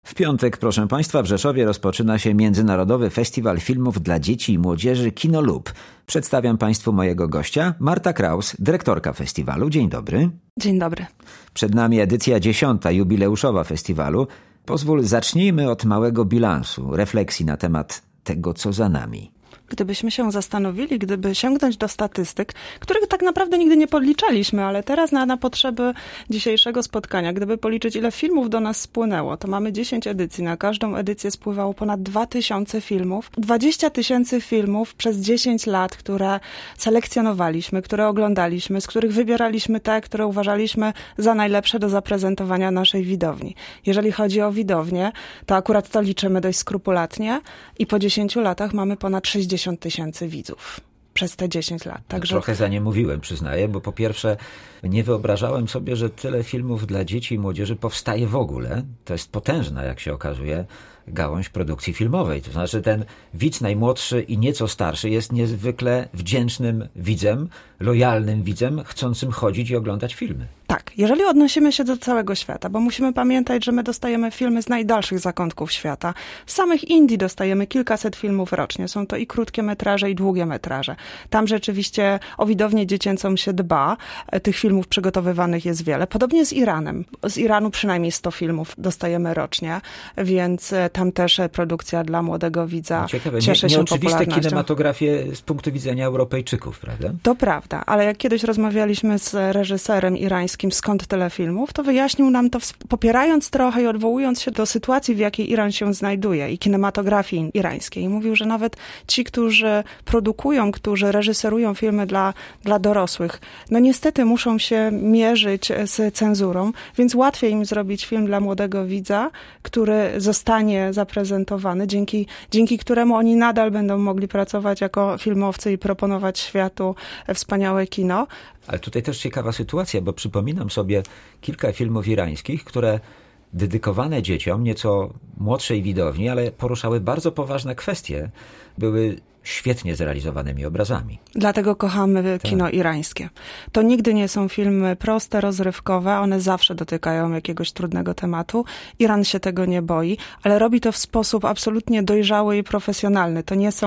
W piątek, proszę Państwa, w Rzeszowie rozpoczyna się Międzynarodowy Festiwal Filmów dla Dzieci i Młodzieży KinoLub. Przedstawiam Państwu mojego gościa, Marta Kraus, dyrektorka festiwalu. Dzień dobry. Dzień dobry. Przed nami edycja 10. jubileuszowa festiwalu. Pozwól, zacznijmy od małego bilansu, refleksji na temat tego, co za nami. Gdybyśmy się zastanowili, gdyby sięgnąć do statystyk, których tak naprawdę nigdy nie podliczaliśmy, ale teraz na potrzeby dzisiejszego spotkania, gdyby policzyć, ile filmów do nas spłynęło, to mamy 10 edycji. Na każdą edycję spływało ponad 2000 filmów. 20 000 filmów przez 10 lat, które selekcjonowaliśmy, które oglądaliśmy, z których wybieraliśmy te, które uważaliśmy za najlepsze do zaprezentowania naszej widowni. Jeżeli chodzi o widownię, to akurat to liczymy dość skrupulatnie i po 10 latach mamy ponad 60 000 widzów przez te 10 lat. Także... Trochę za nie mówiłem, przyznaję, bo po pierwsze nie wyobrażałem sobie, że tyle filmów dla dzieci i młodzieży powstaje w ogóle. To jest potężna, jak się okazuje, gałąź produkcji filmowej. To znaczy ten widz najmłodszy i nieco starszy jest niezwykle wdzięcznym widzem, lojalnym widzem, chcącym chodzić i oglądać filmy. Tak, jeżeli odnosimy się do całego świata, bo musimy pamiętać, że my dostajemy filmy z najdalszych zakątków świata. Z samych Indii dostajemy kilkaset filmów rocznie. Są to i krótkie metraże, i długie metraże. Tam rzeczywiście o widownię dziecięcą się dba. Tych filmów przygotowywanych jest wiele. Podobnie z Iranem. Z Iranu przynajmniej 100 filmów dostajemy rocznie, więc tam też produkcja dla młodego widza ciekawe, cieszy się nieoczywiste popularnością. kinematografie z punktu widzenia Europejczyków, prawda? To prawda, ale jak kiedyś rozmawialiśmy z reżyserem irańskim, skąd tyle filmów, to wyjaśnił nam to, popierając trochę i odwołując się do sytuacji, w jakiej Iran się znajduje i kinematografii irańskiej. I mówił, że nawet ci, którzy produkują, którzy reżyserują filmy dla dorosłych, no niestety muszą się mierzyć z cenzurą, więc łatwiej im zrobić film dla młodego widza, który zostanie zaprezentowany, dzięki któremu oni nadal będą mogli pracować jako filmowcy i proponować światu wspaniałe kino. Ale tutaj też ciekawa sytuacja, bo przypominam sobie kilka filmów irańskich, które dedykowane dzieciom, nieco młodszej widowni, ale poruszały bardzo poważne kwestie. Były świetnie zrealizowanymi obrazami. Dlatego kochamy kino irańskie. To nigdy nie są filmy proste, rozrywkowe, one zawsze dotykają jakiegoś trudnego tematu. Iran się tego nie boi, ale robi to w sposób absolutnie dojrzały i profesjonalny.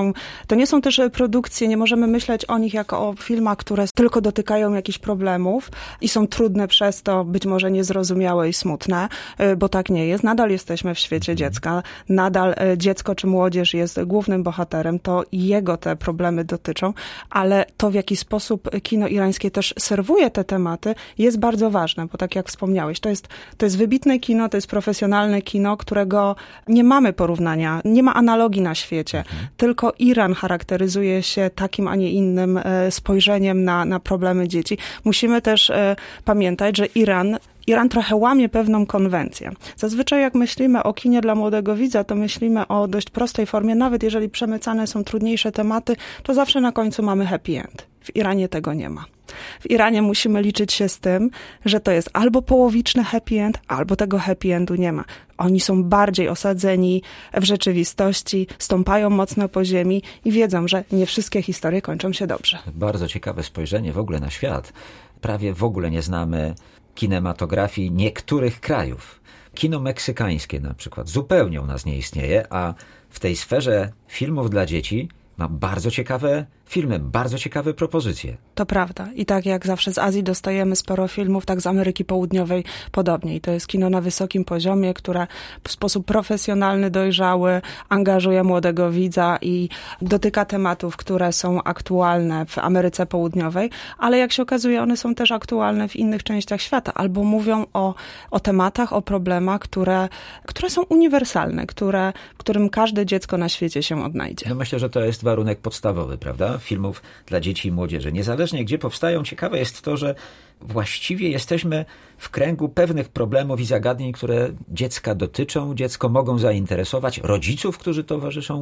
To nie są też produkcje, nie możemy myśleć o nich jako o filmach, które tylko dotykają jakichś problemów i są trudne przez to, być może niezrozumiałe i smutne, bo tak nie jest. Nadal jesteśmy w świecie dziecka, nadal dziecko czy młodzież jest głównym bohaterem, to jego te problemy dotyczą, ale to, w jaki sposób kino irańskie też serwuje te tematy, jest bardzo ważne, bo tak jak wspomniałeś, to jest wybitne kino, to jest profesjonalne kino, którego nie mamy porównania, nie ma analogii na świecie. Tylko Iran charakteryzuje się takim, a nie innym spojrzeniem na problemy dzieci. Musimy też pamiętać, że Iran trochę łamie pewną konwencję. Zazwyczaj jak myślimy o kinie dla młodego widza, to myślimy o dość prostej formie. Nawet jeżeli przemycane są trudniejsze tematy, to zawsze na końcu mamy happy end. W Iranie tego nie ma. W Iranie musimy liczyć się z tym, że to jest albo połowiczny happy end, albo tego happy endu nie ma. Oni są bardziej osadzeni w rzeczywistości, stąpają mocno po ziemi i wiedzą, że nie wszystkie historie kończą się dobrze. Bardzo ciekawe spojrzenie w ogóle na świat. Prawie w ogóle nie znamy kinematografii niektórych krajów. Kino meksykańskie na przykład zupełnie u nas nie istnieje, a w tej sferze filmów dla dzieci ma bardzo ciekawe filmy, bardzo ciekawe propozycje. To prawda. I tak jak zawsze z Azji dostajemy sporo filmów, tak z Ameryki Południowej podobnie. I to jest kino na wysokim poziomie, które w sposób profesjonalny, dojrzały angażuje młodego widza i dotyka tematów, które są aktualne w Ameryce Południowej, ale jak się okazuje, one są też aktualne w innych częściach świata, albo mówią o tematach, o problemach, które są uniwersalne, którym każde dziecko na świecie się odnajdzie. No myślę, że to jest warunek podstawowy, prawda? Filmów dla dzieci i młodzieży. Niezależnie gdzie powstają, ciekawe jest to, że właściwie jesteśmy w kręgu pewnych problemów i zagadnień, które dziecka dotyczą, dziecko mogą zainteresować, rodziców, którzy towarzyszą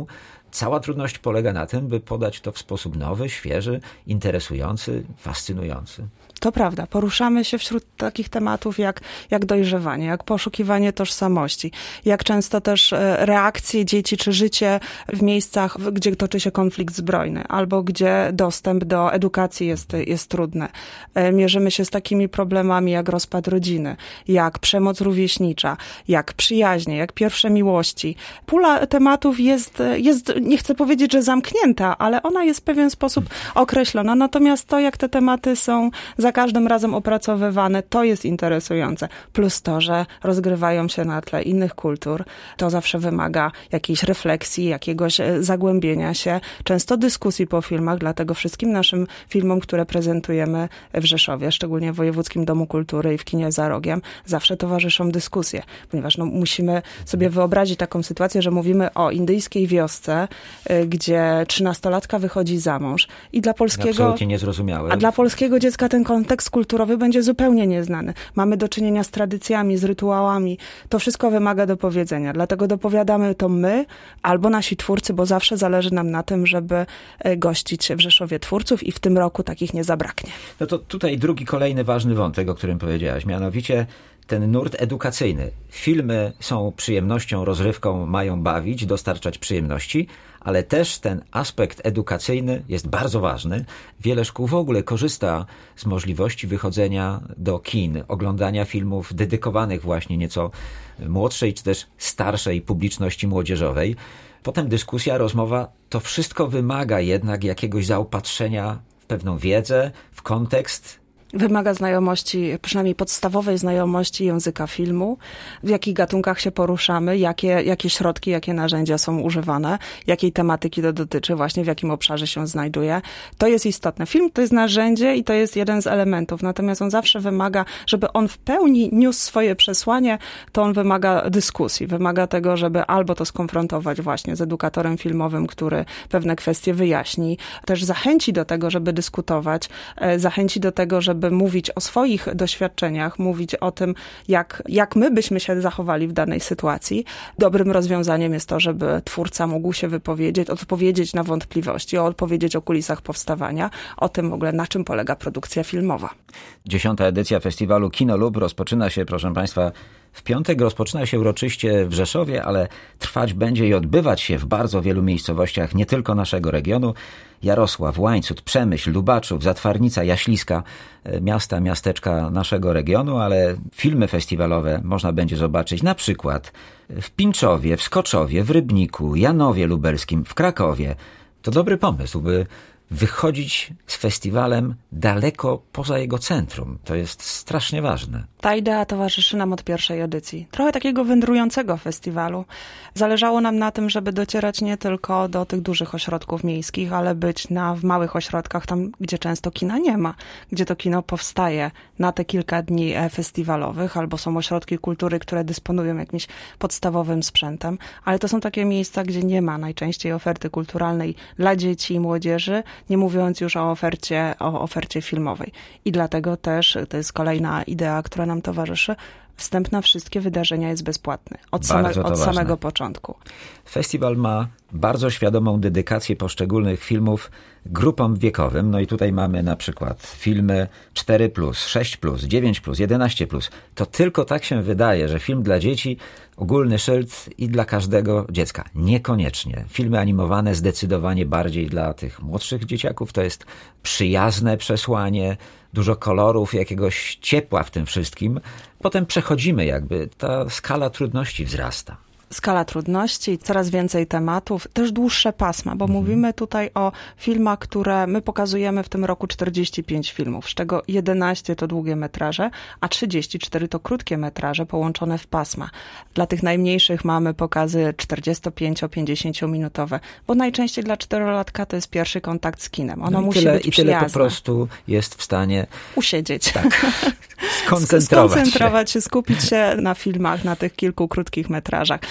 Cała trudność polega na tym, by podać to w sposób nowy, świeży, interesujący, fascynujący. To prawda. Poruszamy się wśród takich tematów jak dojrzewanie, jak poszukiwanie tożsamości, jak często też reakcje dzieci czy życie w miejscach, gdzie toczy się konflikt zbrojny albo gdzie dostęp do edukacji jest trudny. Mierzymy się z takimi problemami jak rozpad rodziny, jak przemoc rówieśnicza, jak przyjaźnie, jak pierwsze miłości. Pula tematów jest, nie chcę powiedzieć, że zamknięta, ale ona jest w pewien sposób określona. Natomiast to, jak te tematy są za każdym razem opracowywane, to jest interesujące. Plus to, że rozgrywają się na tle innych kultur, to zawsze wymaga jakiejś refleksji, jakiegoś zagłębienia się, często dyskusji po filmach, dlatego wszystkim naszym filmom, które prezentujemy w Rzeszowie, szczególnie w Wojewódzkim Domu Kultury i w kinie Za Rogiem, zawsze towarzyszą dyskusje, ponieważ musimy sobie wyobrazić taką sytuację, że mówimy o indyjskiej wiosce, gdzie 13-latka wychodzi za mąż i dla polskiego... Absolutnie niezrozumiałe. A dla polskiego dziecka ten kontekst kulturowy będzie zupełnie nieznany. Mamy do czynienia z tradycjami, z rytuałami. To wszystko wymaga dopowiedzenia. Dlatego dopowiadamy to my albo nasi twórcy, bo zawsze zależy nam na tym, żeby gościć w Rzeszowie twórców i w tym roku takich nie zabraknie. No to tutaj drugi, kolejny ważny wątek, o którym powiedziałaś, mianowicie ten nurt edukacyjny. Filmy są przyjemnością, rozrywką, mają bawić, dostarczać przyjemności, ale też ten aspekt edukacyjny jest bardzo ważny. Wiele szkół w ogóle korzysta z możliwości wychodzenia do kin, oglądania filmów dedykowanych właśnie nieco młodszej czy też starszej publiczności młodzieżowej. Potem dyskusja, rozmowa, to wszystko wymaga jednak jakiegoś zaopatrzenia w pewną wiedzę, w kontekst. Wymaga znajomości, przynajmniej podstawowej znajomości języka filmu, w jakich gatunkach się poruszamy, jakie środki, jakie narzędzia są używane, jakiej tematyki to dotyczy, właśnie w jakim obszarze się znajduje. To jest istotne. Film to jest narzędzie i to jest jeden z elementów, natomiast on zawsze wymaga, żeby on w pełni niósł swoje przesłanie, to on wymaga dyskusji, wymaga tego, żeby albo to skonfrontować właśnie z edukatorem filmowym, który pewne kwestie wyjaśni, też zachęci do tego, żeby dyskutować, zachęci do tego, żeby mówić o swoich doświadczeniach, mówić o tym, jak my byśmy się zachowali w danej sytuacji. Dobrym rozwiązaniem jest to, żeby twórca mógł się wypowiedzieć, odpowiedzieć na wątpliwości, odpowiedzieć o kulisach powstawania, o tym w ogóle, na czym polega produkcja filmowa. 10. edycja festiwalu Kino Lub rozpoczyna się, proszę Państwa, w piątek. Rozpoczyna się uroczyście w Rzeszowie, ale trwać będzie i odbywać się w bardzo wielu miejscowościach, nie tylko naszego regionu. Jarosław, Łańcut, Przemyśl, Lubaczów, Zatwarnica, Jaśliska, miasta, miasteczka naszego regionu, ale filmy festiwalowe można będzie zobaczyć na przykład w Pińczowie, w Skoczowie, w Rybniku, Janowie Lubelskim, w Krakowie. To dobry pomysł, by wychodzić z festiwalem daleko poza jego centrum. To jest strasznie ważne. Ta idea towarzyszy nam od pierwszej edycji. Trochę takiego wędrującego festiwalu. Zależało nam na tym, żeby docierać nie tylko do tych dużych ośrodków miejskich, ale być w małych ośrodkach, tam gdzie często kina nie ma, gdzie to kino powstaje na te kilka dni festiwalowych, albo są ośrodki kultury, które dysponują jakimś podstawowym sprzętem, ale to są takie miejsca, gdzie nie ma najczęściej oferty kulturalnej dla dzieci i młodzieży, nie mówiąc już o ofercie filmowej. I dlatego też, to jest kolejna idea, która nam towarzyszy, wstęp na wszystkie wydarzenia jest bezpłatny. Od samego początku. Festiwal ma bardzo świadomą dedykację poszczególnych filmów grupom wiekowym. No i tutaj mamy na przykład filmy 4+, 6+, 9+, 11+. To tylko tak się wydaje, że film dla dzieci, ogólny szyld i dla każdego dziecka. Niekoniecznie. Filmy animowane zdecydowanie bardziej dla tych młodszych dzieciaków. To jest przyjazne przesłanie, dużo kolorów, jakiegoś ciepła w tym wszystkim. Potem przechodzimy jakby, ta skala trudności wzrasta. Skala trudności, coraz więcej tematów, też dłuższe pasma, bo mówimy tutaj o filmach, które my pokazujemy w tym roku 45 filmów, z czego 11 to długie metraże, a 34 to krótkie metraże połączone w pasma. Dla tych najmniejszych mamy pokazy 45-50 minutowe, bo najczęściej dla 4-latka to jest pierwszy kontakt z kinem. Ono musi być przyjazne. I tyle po prostu jest w stanie usiedzieć. Tak. Skoncentrować się, skupić się na filmach, na tych kilku krótkich metrażach.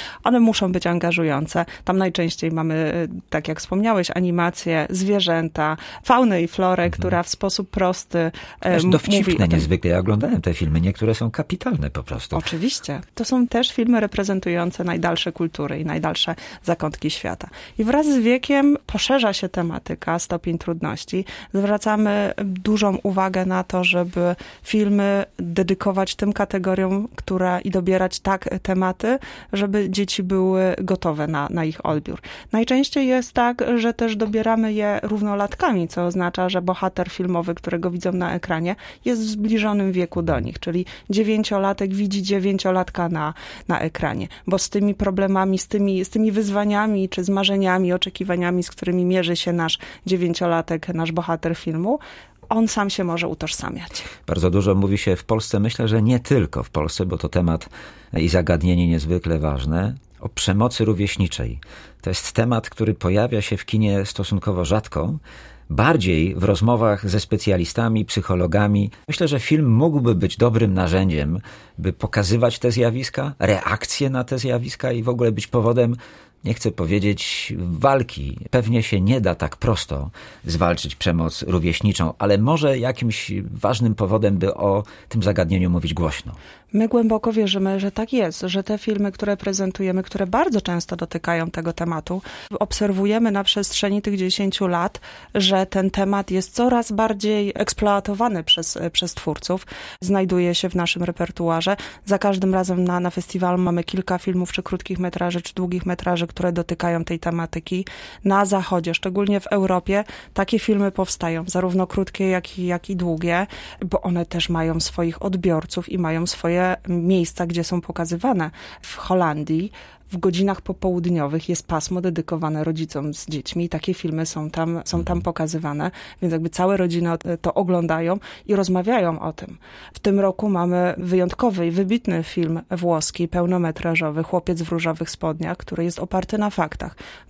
One muszą być angażujące. Tam najczęściej mamy, tak jak wspomniałeś, animacje, zwierzęta, faunę i florę, która w sposób prosty dowcipne niezwykle. Ja oglądałem te filmy. Niektóre są kapitalne po prostu. Oczywiście. To są też filmy reprezentujące najdalsze kultury i najdalsze zakątki świata. I wraz z wiekiem poszerza się tematyka, stopień trudności. Zwracamy dużą uwagę na to, żeby filmy dedykować tym kategoriom, i dobierać tak tematy, żeby dzieci były gotowe na ich odbiór. Najczęściej jest tak, że też dobieramy je równolatkami, co oznacza, że bohater filmowy, którego widzą na ekranie, jest w zbliżonym wieku do nich, czyli 9-latek widzi 9-latka na ekranie, bo z tymi problemami, z tymi wyzwaniami, czy z marzeniami, oczekiwaniami, z którymi mierzy się nasz 9-latek, nasz bohater filmu, on sam się może utożsamiać. Bardzo dużo mówi się w Polsce, myślę, że nie tylko w Polsce, bo to temat i zagadnienie niezwykle ważne, o przemocy rówieśniczej. To jest temat, który pojawia się w kinie stosunkowo rzadko, bardziej w rozmowach ze specjalistami, psychologami. Myślę, że film mógłby być dobrym narzędziem, by pokazywać te zjawiska, reakcje na te zjawiska i w ogóle być powodem, nie chcę powiedzieć walki. Pewnie się nie da tak prosto zwalczyć przemoc rówieśniczą, ale może jakimś ważnym powodem, by o tym zagadnieniu mówić głośno. My głęboko wierzymy, że tak jest, że te filmy, które prezentujemy, które bardzo często dotykają tego tematu, obserwujemy na przestrzeni tych 10 lat, że ten temat jest coraz bardziej eksploatowany przez twórców. Znajduje się w naszym repertuarze. Za każdym razem na festiwalu mamy kilka filmów, czy krótkich metraży, czy długich metraży, które dotykają tej tematyki. Na Zachodzie, szczególnie w Europie, takie filmy powstają, zarówno krótkie, jak i długie, bo one też mają swoich odbiorców i mają swoje miejsca, gdzie są pokazywane. W Holandii w godzinach popołudniowych jest pasmo dedykowane rodzicom z dziećmi i takie filmy są tam pokazywane, więc jakby całe rodziny to oglądają i rozmawiają o tym. W tym roku mamy wyjątkowy i wybitny film włoski, pełnometrażowy, Chłopiec w różowych spodniach, który jest oparty na faktach. W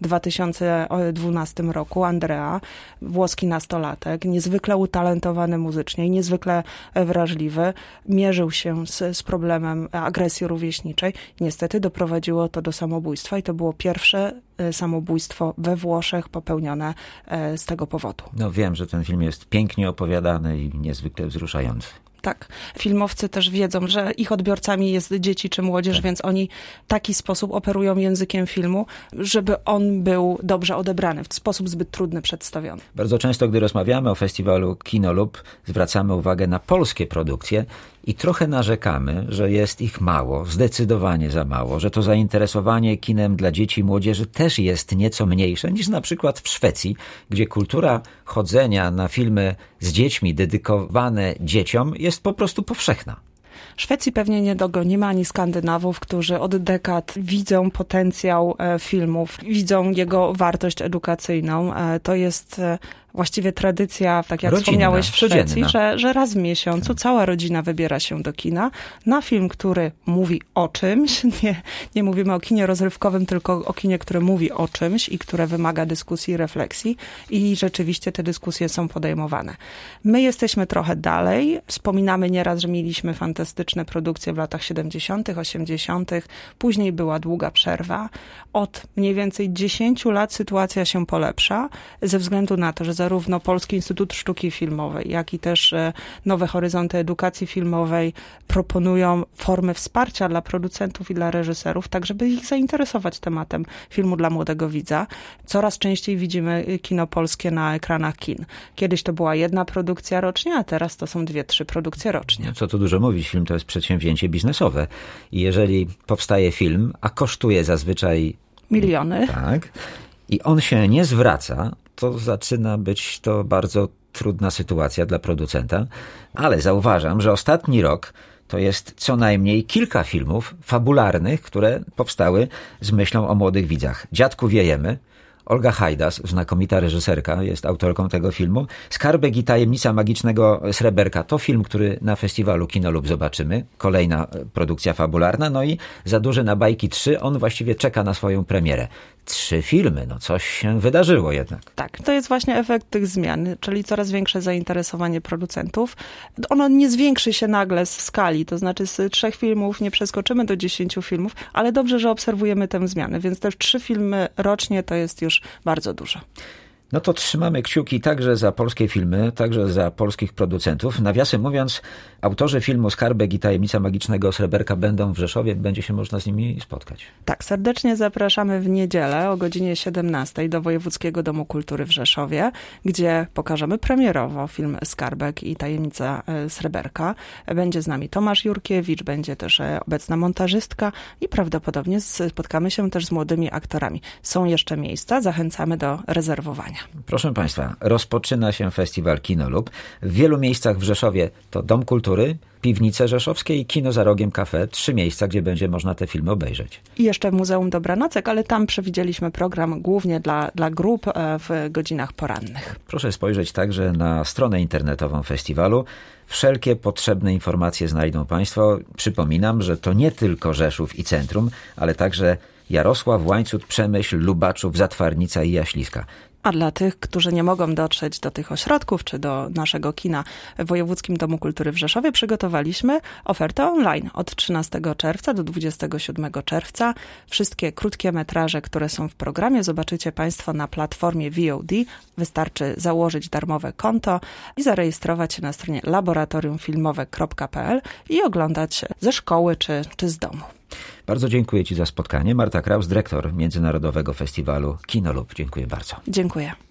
2012 roku Andrea, włoski nastolatek, niezwykle utalentowany muzycznie i niezwykle wrażliwy, mierzył się z problemem agresji rówieśniczej. Niestety doprowadziło to do samobójstwa i to było pierwsze samobójstwo we Włoszech popełnione z tego powodu. No wiem, że ten film jest pięknie opowiadany i niezwykle wzruszający. Tak. Filmowcy też wiedzą, że ich odbiorcami jest dzieci czy młodzież, tak. Więc oni w taki sposób operują językiem filmu, żeby on był dobrze odebrany, w sposób zbyt trudny przedstawiony. Bardzo często, gdy rozmawiamy o festiwalu KinoLub, zwracamy uwagę na polskie produkcje i trochę narzekamy, że jest ich mało, zdecydowanie za mało, że to zainteresowanie kinem dla dzieci i młodzieży też jest nieco mniejsze niż na przykład w Szwecji, gdzie kultura chodzenia na filmy z dziećmi dedykowane dzieciom jest po prostu powszechna. Szwecji pewnie nie dogonimy, ani Skandynawów, którzy od dekad widzą potencjał filmów, widzą jego wartość edukacyjną. To jest właściwie tradycja, tak jak wspomniałeś, w Szwecji, że raz w miesiącu cała rodzina wybiera się do kina na film, który mówi o czymś. Nie mówimy o kinie rozrywkowym, tylko o kinie, które mówi o czymś i które wymaga dyskusji i refleksji. I rzeczywiście te dyskusje są podejmowane. My jesteśmy trochę dalej. Wspominamy nieraz, że mieliśmy fantastyczne produkcje w latach 70., 80., później była długa przerwa. Od mniej więcej 10 lat sytuacja się polepsza, ze względu na to, że zarówno Polski Instytut Sztuki Filmowej, jak i też Nowe Horyzonty Edukacji Filmowej proponują formy wsparcia dla producentów i dla reżyserów, tak żeby ich zainteresować tematem filmu dla młodego widza. Coraz częściej widzimy kino polskie na ekranach kin. Kiedyś to była jedna produkcja rocznie, a teraz to są 2-3 produkcje rocznie. Co tu dużo mówić, film to jest przedsięwzięcie biznesowe. I jeżeli powstaje film, a kosztuje zazwyczaj miliony. Tak. I on się nie zwraca, to zaczyna być to bardzo trudna sytuacja dla producenta, ale zauważam, że ostatni rok to jest co najmniej kilka filmów fabularnych, które powstały z myślą o młodych widzach. Dziadku wiejemy. Olga Hajdas, znakomita reżyserka, jest autorką tego filmu. Skarbek i tajemnica magicznego sreberka to film, który na festiwalu KinoLub zobaczymy. Kolejna produkcja fabularna. No i Za duży na bajki 3, on właściwie czeka na swoją premierę. 3 filmy. No coś się wydarzyło jednak. Tak, to jest właśnie efekt tych zmian, czyli coraz większe zainteresowanie producentów. Ono nie zwiększy się nagle w skali, to znaczy z 3 filmów nie przeskoczymy do 10 filmów, ale dobrze, że obserwujemy tę zmianę, więc też 3 filmy rocznie to jest już bardzo dużo. No to trzymamy kciuki także za polskie filmy, także za polskich producentów. Nawiasem mówiąc, autorzy filmu Skarbek i Tajemnica Magicznego Sreberka będą w Rzeszowie, będzie się można z nimi spotkać. Tak, serdecznie zapraszamy w niedzielę o godzinie 17 do Wojewódzkiego Domu Kultury w Rzeszowie, gdzie pokażemy premierowo film Skarbek i Tajemnica Sreberka. Będzie z nami Tomasz Jurkiewicz, będzie też obecna montażystka i prawdopodobnie spotkamy się też z młodymi aktorami. Są jeszcze miejsca, zachęcamy do rezerwowania. Proszę Państwa, rozpoczyna się festiwal Kinolub. W wielu miejscach w Rzeszowie to Dom Kultury, Piwnice Rzeszowskie i Kino za Rogiem Cafe. 3 miejsca, gdzie będzie można te filmy obejrzeć. I jeszcze Muzeum Dobranocek, ale tam przewidzieliśmy program głównie dla grup w godzinach porannych. Proszę spojrzeć także na stronę internetową festiwalu. Wszelkie potrzebne informacje znajdą Państwo. Przypominam, że to nie tylko Rzeszów i Centrum, ale także Jarosław, Łańcut, Przemyśl, Lubaczów, Zatwarnica i Jaśliska. A dla tych, którzy nie mogą dotrzeć do tych ośrodków czy do naszego kina w Wojewódzkim Domu Kultury w Rzeszowie, przygotowaliśmy ofertę online od 13 czerwca do 27 czerwca. Wszystkie krótkie metraże, które są w programie, zobaczycie Państwo na platformie VOD. Wystarczy założyć darmowe konto i zarejestrować się na stronie laboratoriumfilmowe.pl i oglądać ze szkoły czy z domu. Bardzo dziękuję Ci za spotkanie. Marta Kraus, dyrektor Międzynarodowego Festiwalu Kinolub. Dziękuję bardzo. Dziękuję.